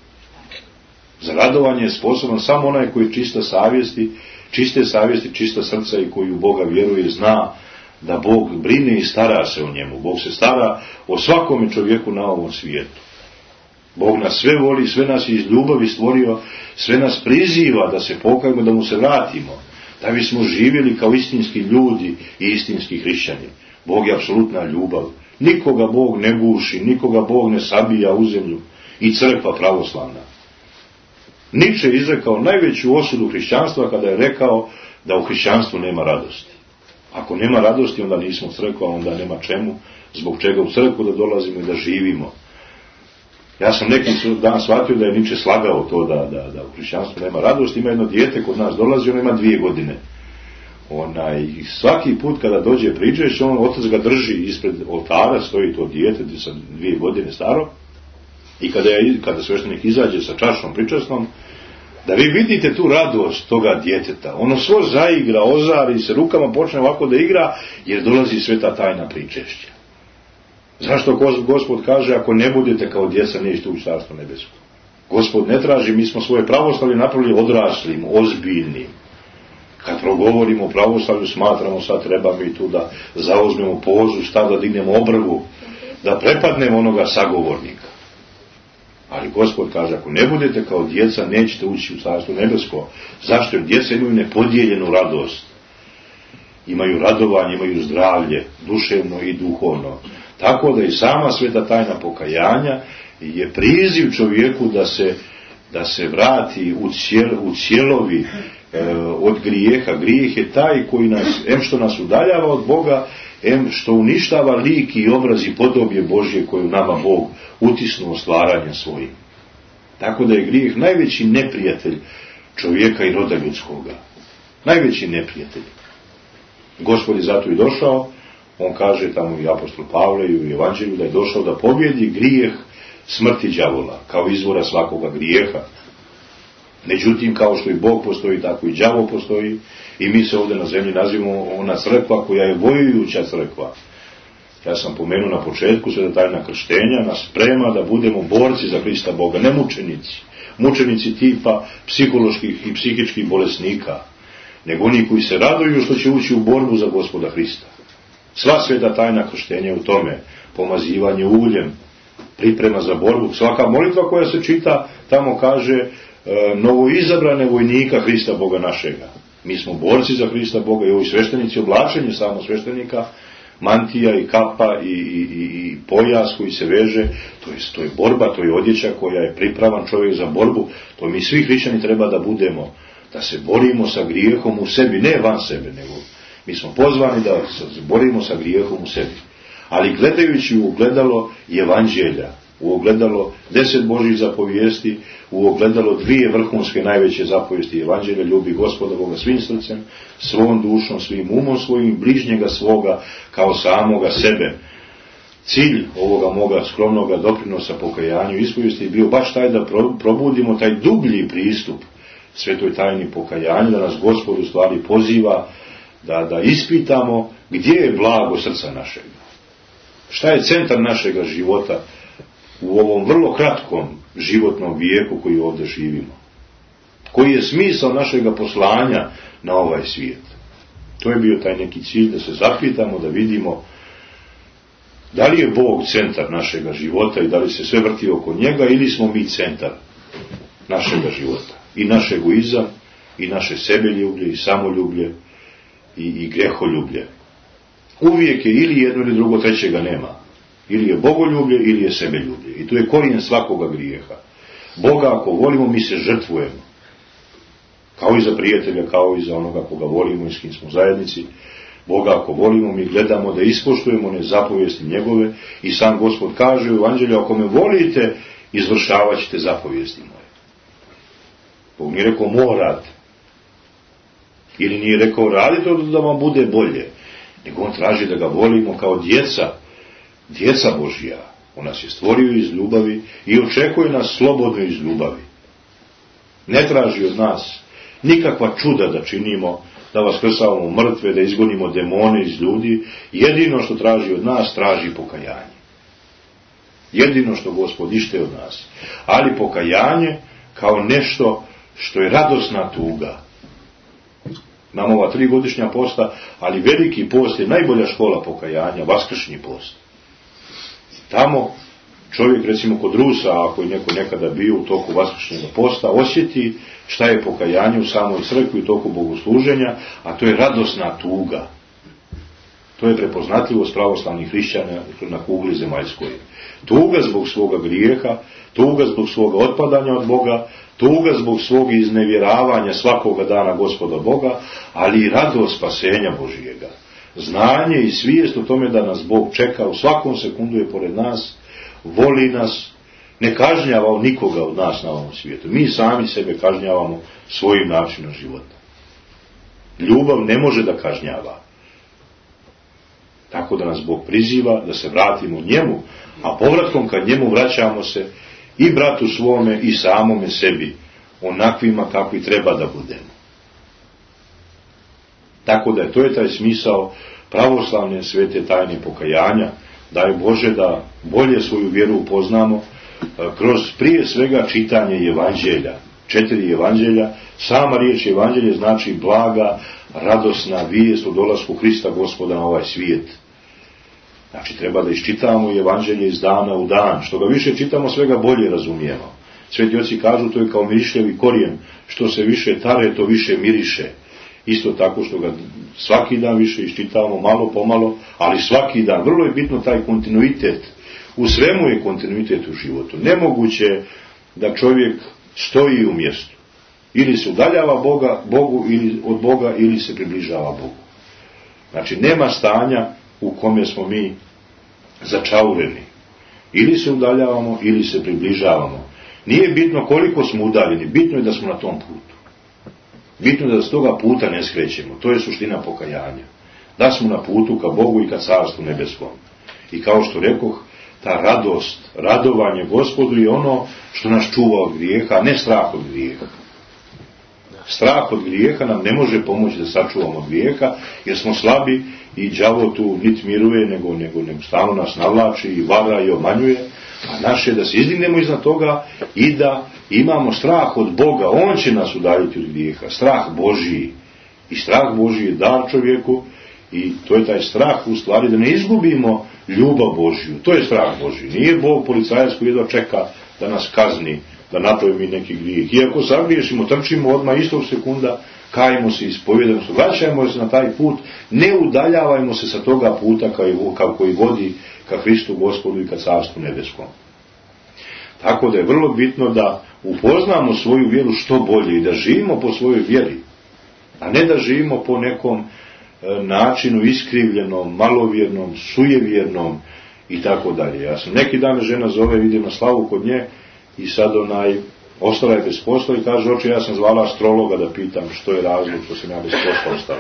Speaker 3: Za radovanje je sposoban samo onaj koji čiste savjesti, čista srca i koji u Boga vjeruje, zna da Bog brine i stara se o njemu. Bog se stara o svakome čovjeku na ovom svijetu. Bog nas sve voli, sve nas je iz ljubavi stvorio, sve nas priziva da se pokajemo, da mu se vratimo, da bismo živjeli kao istinski ljudi i istinski hrišćani. Bog je apsolutna ljubav. Nikoga Bog ne guši, nikoga Bog ne sabija u zemlju, i crkva pravoslavna. Nietzsche je izrekao najveću osudu hrišćanstva kada je rekao da u hrišćanstvu nema radosti. Ako nema radosti, onda nismo crkva, onda nema čemu, zbog čega u crkvu da dolazimo i da živimo. Ja sam neki dan shvatio da je Nietzsche slagao to da u hrišćanstvu nema radosti. Ima jedno dijete kod nas dolazi, ono ima 2 godine. I svaki put kada dođe pričešće, otac ga drži ispred oltara, stoji to dijete sa 2 godine staro, i kada sveštenik izađe sa čašom pričasnom, da vi vidite tu radost toga djeteta. Ono svo zaigra, ozari se, rukama počne ovako da igra, jer dolazi sveta tajna pričešća. Zašto Gospod kaže, ako ne budete kao djeca, nećete u Carstvo nebesko? Gospod ne traži, mi smo svoje pravoslavlje napravili odraslim, ozbiljnim. Kad progovorimo o pravoslavlju, smatramo sad treba mi tu da zauzmemo pozu, stav, da dignemo obrvu, da prepadnemo onoga sagovornika. Ali Gospod kaže, ako ne budete kao djeca, nećete ući u Carstvo nebesko. Zašto? Jer djeca imaju nepodijeljenu radost. Imaju radovanje, imaju zdravlje, duševno i duhovno. Tako da i sama sveta tajna pokajanja je priziv čovjeku da se vrati u cijelovi od grijeha. Grijeh je taj koji nas, što nas udaljava od Boga, što uništava lik i obraz i podobje Božje koju nama Bog utisnuo stvaranjem svojim. Tako da je grijeh najveći neprijatelj čovjeka i roda ljudskoga. Najveći neprijatelj. Gospod je zato i došao, on kaže tamo i apostol Pavle i u Evanđelju da je došao da pobjedi grijeh smrti đavola, kao izvora svakoga grijeha. Međutim, kao što i Bog postoji, tako i đavo postoji i mi se ovdje na zemlji nazivamo ona crkva koja je vojujuća crkva. Ja sam pomenuo na početku sveta tajna krštenja nas sprema da budemo borci za Krista Boga, ne mučenici. Mučenici tipa psiholoških i psihičkih bolesnika, nego oni koji se raduju što će ući u borbu za Gospoda Hrista. Sva sveta tajna krštenja u tome, pomazivanje uljem, priprema za borbu. Svaka molitva koja se čita tamo kaže novoizabrane vojnika Hrista Boga našega. Mi smo borci za Hrista Boga i ovi sveštenici oblačenje samo sveštenika, mantija i kapa i pojas koji se veže, to je borba, to je odjeća koja je pripravan čovjek za borbu. To mi svi hrišćani treba da budemo, da se borimo sa grijehom u sebi, ne van sebe, nego mi smo pozvani da se borimo sa grijehom u sebi. Ali gledajući u ogledalo Evanđelja, u ogledalo 10 Božjih zapovijesti, u ogledalo 2 vrhunske najveće zapovijesti Evanđelja, ljubi Gospoda Boga svim srcem, svom dušom, svim umom svojim, bližnjega svoga kao samoga sebe. Cilj ovoga moga skromnoga doprinosa pokajanju i ispovijesti je bio baš taj da probudimo taj dublji pristup svetoj tajni pokajanja, da nas Gospod u stvari poziva da ispitamo gdje je blago srca našega. Šta je centar našega života u ovom vrlo kratkom životnom vijeku koji ovdje živimo? Koji je smisao našega poslanja na ovaj svijet? To je bio taj neki cilj da se zapitamo, da vidimo da li je Bog centar našega života i da li se sve vrti oko njega ili smo mi centar našega života. I naš egoizam, i naše sebeljublje, i samoljublje, i greholjublje. Uvijek je ili jedno ili drugo, trećega nema. Ili je bogoljublje, ili je sebeljublje. I to je korijen svakoga grijeha. Boga ako volimo, mi se žrtvujemo. Kao i za prijatelja, kao i za onoga koga volimo i s kim smo zajednici. Boga ako volimo, mi gledamo da ispoštujemo one zapovijesti njegove i sam Gospod kaže u Evanđelju, ako me volite, izvršavat ćete zapovijesti moje. Bog nije rekao morate. Ili nije rekao radite da vam bude bolje. Nego on traži da ga volimo kao djeca Božja. On nas je stvorio iz ljubavi i očekuje nas slobodno iz ljubavi. Ne traži od nas nikakva čuda da činimo, da vaskrsavamo mrtve, da izgonimo demone iz ljudi. Jedino što traži od nas, traži pokajanje. Jedino što Gospod ište od nas. Ali pokajanje kao nešto što je radosna tuga. Nam ova 3 godišnja posta, ali veliki post je najbolja škola pokajanja, vaskršnji post. Tamo čovjek, recimo kod Rusa, ako je neko nekada bio u toku vaskršnjega posta, osjeti šta je pokajanje u samoj crkvi, u toku bogosluženja, a to je radosna tuga. To je prepoznatljivost pravoslavnih hrišćana na kugli zemaljskoj. Tuga zbog svoga grijeha, tuga zbog svoga otpadanja od Boga, tuga zbog svog iznevjeravanja svakoga dana Gospoda Boga, ali i radost spasenja Božijega. Znanje i svijest o tome da nas Bog čeka, u svakom sekundu je pored nas, voli nas, ne kažnjava nikoga od nas na ovom svijetu. Mi sami sebe kažnjavamo svojim načinom života. Ljubav ne može da kažnjava. Tako da nas Bog priziva da se vratimo njemu, a povratkom kad njemu vraćamo se i bratu svome i samome sebi, onakvima kakvi treba da budemo. Tako da to je taj smisao pravoslavne svete tajne pokajanja. Daj Bože da bolje svoju vjeru upoznamo kroz prije svega čitanje Evanđelja. 4 Evanđelja. Sama riječ Evanđelje znači blaga, radosna vijest o dolasku Hrista Gospoda na ovaj svijet. Znači treba da iščitamo Evanđelje iz dana u dan. Što ga više čitamo, sve ga bolje razumijemo. Sveti oci kažu, to je kao mirišljavi korijen. Što se više tare, to više miriše. Isto tako što ga svaki dan više iščitavamo, malo po malo, ali svaki dan. Vrlo je bitno taj kontinuitet U svemu je kontinuitet u životu. Nemoguće da čovjek stoji u mjestu. Ili se udaljava Bogu ili od Boga ili se približava Bogu. Znači nema stanja u kome smo mi začaureni. Ili se udaljavamo ili se približavamo. Nije bitno koliko smo udaljeni, bitno je da smo na tom putu. Bitno je da s toga puta ne skrećemo. To je suština pokajanja. Da smo na putu ka Bogu i ka Carstvu nebeskom. I kao što rekoh, ta radost, radovanje Gospodu je ono što nas čuva od grijeha, a ne strah od grijeha. Strah od grijeha nam ne može pomoći da sačuvamo od grijeha, jer smo slabi i đavo tu niti miruje, nego stalno nas navlači i vara i obmanjuje. A naše je da se izdignemo iznad toga i da imamo strah od Boga. On će nas udaljiti od grijeha. Strah Božiji. I strah Božiji je dar čovjeku i to je taj strah u stvari da ne izgubimo ljubav Božiju. To je strah Božiji. Nije Bog policajac koji jedva čeka da nas kazni, da napravimo mi neki grijeh. Iako sagriješimo, trčimo odmah istog sekunda, kajemo se, ispovjedamo se, vraćajmo se na taj put, ne udaljavajmo se sa toga puta koji vodi ka Hristu Gospodu i ka Carstvu nebeskom. Tako da je vrlo bitno da upoznamo svoju vjeru što bolje i da živimo po svojoj vjeri, a ne da živimo po nekom načinu iskrivljenom, malovjernom, sujevjernom i tako dalje. Ja sam neki dan žena zove, idem na slavu kod nje i sad ostala je bez posla i kaže, oče, ja sam zvala astrologa da pitam što je razlog što sam ja bez posla ostala.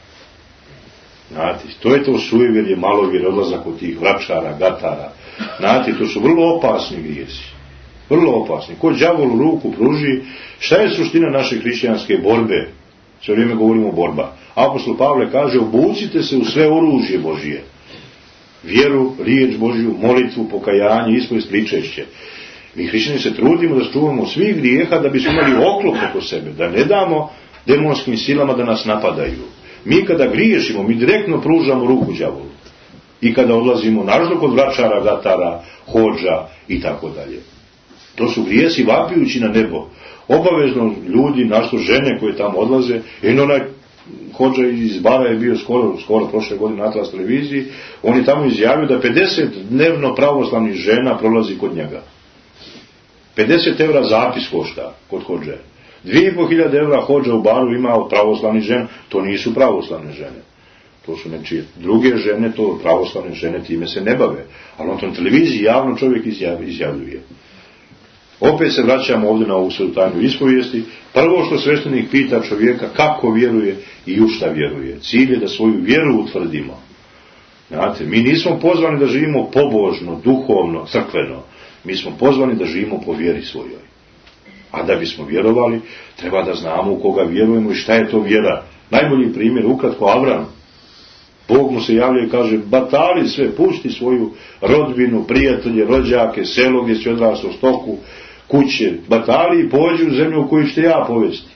Speaker 3: Znate, to je to sujevjerje, malovjerje, odlazak od tih vračara, gatara. Znate, to su vrlo opasni grijesi. Vrlo opasni. Ko đavolu ruku pruži, šta je suština naše hrišćanske borbe? Sve vrijeme govorimo borba. Apostol Pavle kaže, obucite se u sve oružje Božije. Vjeru, riječ Božju, molitvu, pokajanje, ispovijest, pričešće. Mi hrišćani se trudimo da čuvamo svih grijeha da bismo imali oklop oko sebe, da ne damo demonskim silama da nas napadaju. Mi kada griješimo, mi direktno pružamo ruku đavolu. I kada odlazimo naravno kod vračara, gatara, hodža i tako dalje. To su grijesi vapijući na nebo. Obavezno ljudi, našto žene koje tamo odlaze, jer onaj hodža iz Bara je bio skoro prošle godine na Atlas televiziji, on je tamo izjavio da 50 dnevno pravoslavnih žena prolazi kod njega. 50 evra zapis košta kod hodže. 2500 evra hodža u Baru ima od pravoslavnih žena. To nisu pravoslavne žene. To su nečije druge žene, to pravoslavne žene time se ne bave. Ali on to na televiziji javno čovjek izjavljuje. Opet se vraćamo ovdje na ovu svetu tajnu ispovijesti. Prvo što sveštenik pita čovjeka kako vjeruje i u šta vjeruje. Cilj je da svoju vjeru utvrdimo. Znate, mi nismo pozvani da živimo pobožno, duhovno, crkveno. Mi smo pozvani da živimo po vjeri svojoj. A da bismo vjerovali, treba da znamo u koga vjerujemo i šta je to vjera. Najbolji primjer, ukratko, Avram. Bog mu se javlja i kaže, batali sve, pusti svoju rodbinu, prijatelje, rođake, selo gdje si odrastao, stoku, kuće, batali i pođi u zemlju u koju ćete ja povesti.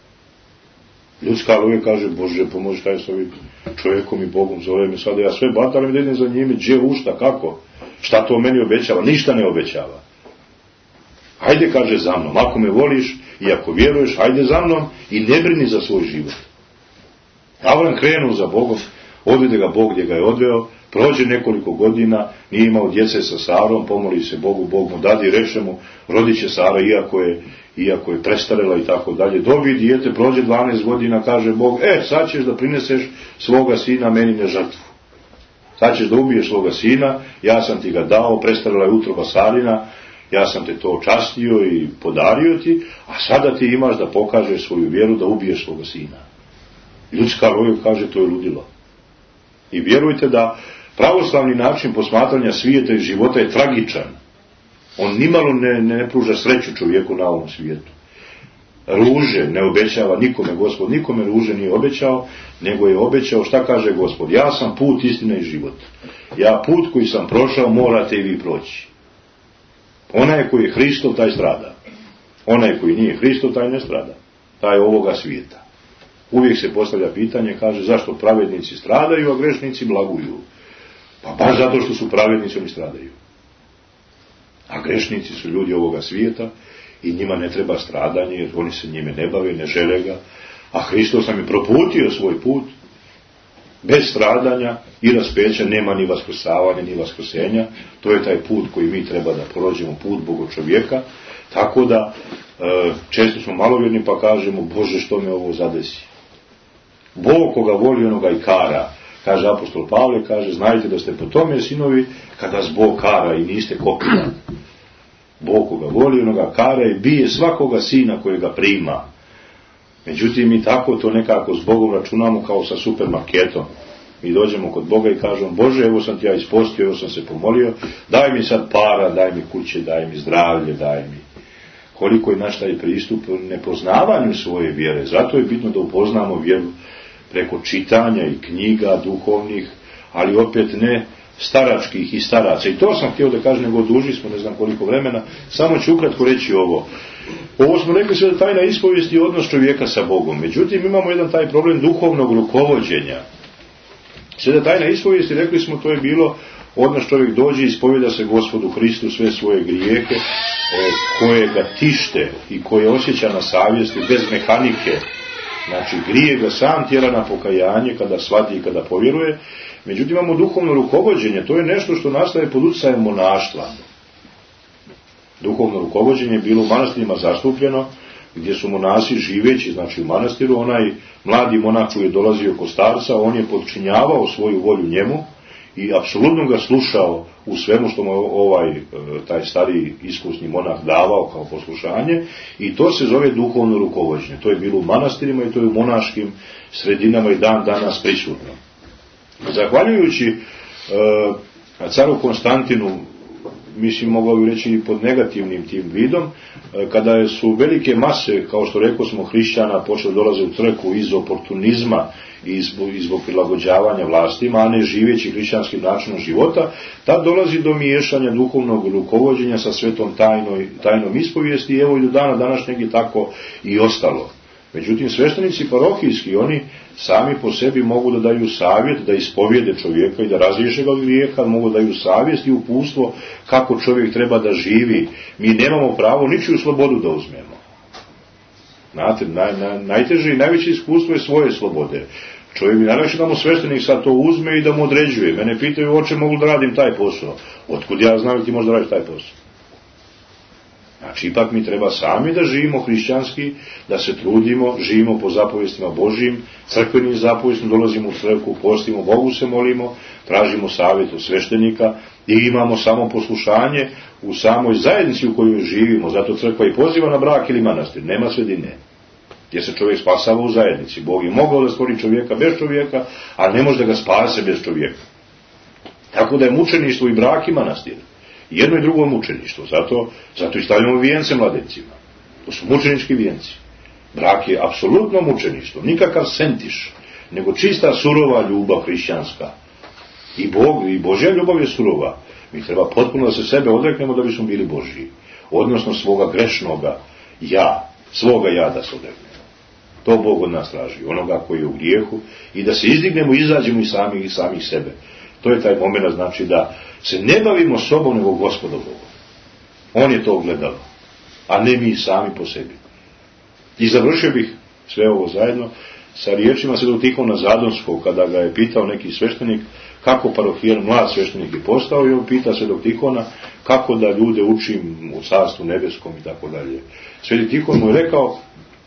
Speaker 3: Ljudska logika kaže, Bože, pomoži, šta je s ovim čovjekom i Bogom, zove me sada, ja sve batalim da idem za njime, gdje, u šta, kako? Šta to meni obećava? Ništa ne obećava. Hajde, kaže, za mnom. Ako me voliš i ako vjeruješ, hajde za mnom i ne brini za svoj život. Avram krenuo za Bogom, odvede ga Bog gdje ga je odveo, prođe nekoliko godina, nije imao djece sa Sarom, pomoli se Bogu, Bog mu dadi, reče mu, rodit će Sara iako je prestarela i tako dalje. Dobi dijete, prođe 12 godina, kaže Bog, sad ćeš da prineseš svoga sina meni na žrtvu. Sad ćeš da ubiješ svoga sina, ja sam ti ga dao, prestarela je utroba Sarina, ja sam te to častio i podario ti, a sada ti imaš da pokažeš svoju vjeru da ubiješ svoga sina. Ljudska logika kaže, to je ludilo. I vjerujte da pravoslavni način posmatranja svijeta i života je tragičan. On nimalo ne pruža sreću čovjeku na ovom svijetu. Ruže ne obećava nikome Gospod, nikome ruže nije obećao, nego je obećao, šta kaže Gospod? Ja sam put, istina i život. Ja put koji sam prošao, morate i vi proći. Onaj koji je Hristov, taj strada. Onaj koji nije Hristov, taj ne strada. Taj je ovoga svijeta. Uvijek se postavlja pitanje, kaže, zašto pravednici stradaju, a grešnici blaguju? Pa baš zato što su pravednici, oni stradaju. A grešnici su ljudi ovoga svijeta i njima ne treba stradanje, jer oni se njime ne bave, ne žele ga. A Hristos nam je proputio svoj put. Bez stradanja i raspeća nema ni vaskrsavanja, ni vaskrsenja. To je taj put koji mi treba da prođemo, put Bogočovjeka. Tako da često smo malovjerni pa kažemo, Bože, što me ovo zadesi. Bog koga voli, onoga i kara. Kaže apostol Pavle, kaže, znajte da ste po tome, sinovi, kada vas Bog kara i niste kopija. Bog koga voli, onoga kara i bije svakoga sina kojega prima. Međutim, mi tako to nekako s Bogom računamo kao sa supermarketom. Mi dođemo kod Boga i kažemo, Bože, evo sam ti ja ispostio, evo sam se pomolio, daj mi sad para, daj mi kuće, daj mi zdravlje, daj mi. Koliko je naš taj pristup nepoznavanju svoje vjere. Zato je bitno da upoznamo vjeru preko čitanja i knjiga duhovnih, ali opet ne staračkih i staraca. I to sam htio da kažem, nego duži smo, ne znam koliko vremena. Samo ću ukratko reći ovo. Ovo smo rekli sve da tajna ispovijesti je odnos čovjeka sa Bogom. Međutim, imamo jedan taj problem duhovnog rukovođenja. Sve da tajna ispovijesti, rekli smo, to je bilo odnos čovjek dođe i ispovjeda se Gospodu Hristu sve svoje grijehe koje ga tište i koje osjeća na savjesti bez mehanike. Znači, grije ga sam tjera na pokajanje kada shvati i kada povjeruje. Međutim, imamo duhovno rukovođenje. To je nešto što nastaje pod utjecajem monaštva. Duhovno rukovođenje je bilo u manastirima zastupljeno, gdje su monasi živeći, znači u manastiru, onaj mladi monah koji je dolazio kod starca, on je podčinjavao svoju volju njemu i apsolutno ga slušao u svemu što mu taj stariji iskusni monah davao kao poslušanje, i to se zove duhovno rukovođenje. To je bilo u manastirima i to je u monaškim sredinama i dan danas prisutno. Zahvaljujući caru Konstantinu, mislim, mogao bi reći pod negativnim tim vidom, kada su velike mase, kao što rekao smo, hrišćana počeli dolaze u crkvu iz oportunizma i zbog prilagođavanja vlastima, a ne živeći hrišćanskim načinom života, tad dolazi do miješanja duhovnog rukovođenja sa svetom tajnom ispovijesti, i evo i do dana današnjeg je tako i ostalo. Međutim, sveštenici parohijski, oni sami po sebi mogu da daju savjet, da ispovijede čovjeka i da razriješe ga od grijeha, mogu da daju savjest i uputstvo kako čovjek treba da živi. Mi nemamo pravo ničiju slobodu da uzmemo. Znate, najteže i najveće iskustvo je svoje slobode. Čovjek bi najveće da mu sveštenik sad to uzme i da mu određuje. Mene pitaju, oče, mogu da radim taj posao. Otkud ja znam da ti možeš da radiš taj posao? Znači, ipak mi treba sami da živimo hrišćanski, da se trudimo, živimo po zapovjestima Božjim, crkvenim zapovjestima, dolazimo u crkvu, postimo, Bogu se molimo, tražimo savjet od sveštenika i imamo samo poslušanje u samoj zajednici u kojoj živimo. Zato crkva i poziva na brak ili manastir, nema sredine, gdje se čovjek spasava u zajednici. Bog je mogao da stvori čovjeka bez čovjeka, a ne može da ga spase bez čovjeka. Tako da je mučeništvo i brak i manastir. Jedno i drugo mučeništvo. Zato i stavljamo vijence mladencima. To su mučenički vijenci. Brak je apsolutno mučeništvo. Nikakav sentiš, nego čista surova ljubav hrišćanska. I Božja ljubav je surova. Mi treba potpuno da se sebe odreknemo da bismo bili Božji. Odnosno svoga grešnoga svoga ja da se odreknemo. To Bog od nas traži. Onoga koji je u grijehu. I da se izdignemo i izađemo iz samih sebe. To je taj moment, znači da se ne bavimo sobom, nego Gospodom Bogom. On je to ogledalo, a ne mi sami po sebi. I završio bih sve ovo zajedno sa riječima Svetog Tihona Zadonskog, kada ga je pitao neki sveštenik kako parohijan, mlad sveštenik je postao, i on pita Svetog Tihona kako da ljude učim u Carstvu nebeskom i tako dalje. Sveti Tihon mu je rekao,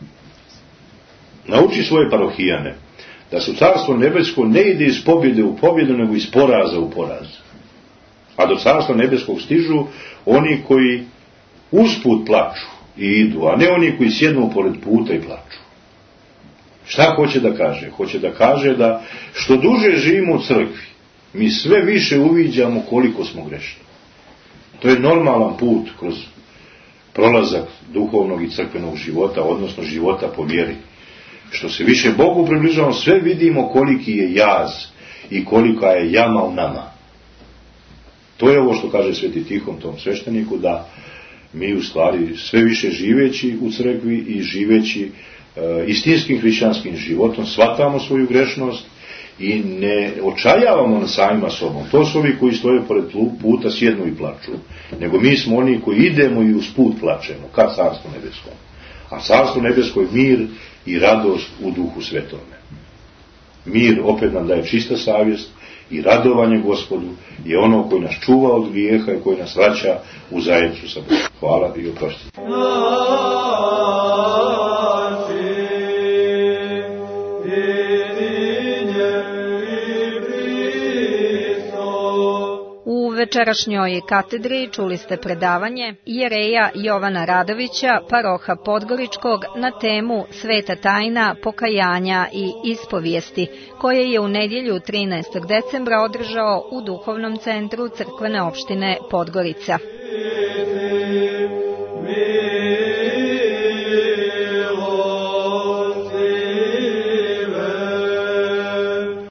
Speaker 3: nauči svoje parohijane da se u Carstvo nebesko ne ide iz pobjede u pobjedu, nego iz poraza u poraz. A do Carstva nebeskog stižu oni koji usput plaču i idu, a ne oni koji sjednu pored puta i plaču. Šta hoće da kaže? Hoće da kaže da što duže živimo u crkvi, mi sve više uviđamo koliko smo grešni. To je normalan put kroz prolazak duhovnog i crkvenog života, odnosno života po vjeri. Što se više Bogu približavamo, sve vidimo koliki je jaz i kolika je jama u nama. To je ovo što kaže Sveti Tihon tom svešteniku, da mi u stvari sve više živeći u crkvi i živeći istinskim hrišćanskim životom shvatamo svoju grešnost i ne očajavamo na samima sobom. To su ovi koji stoje pored puta, sjednu i plaču. Nego mi smo oni koji idemo i uz put plačemo ka Carstvu nebeskom. A Carstvo nebesko je mir i radost u Duhu Svetome. mir, opet nam daje čista savjest i radovanje Gospodu je ono koji nas čuva od grijeha i koji nas vraća u zajednicu sa Bogom. Hvala i oprostite.
Speaker 2: U večerašnjoj katedri čuli ste predavanje jereja Jovana Radovića, paroha Podgoričkog, na temu Sveta tajna, pokajanja i ispovijesti, koje je u nedjelju 13. decembra održao u Duhovnom centru crkvene opštine Podgorica.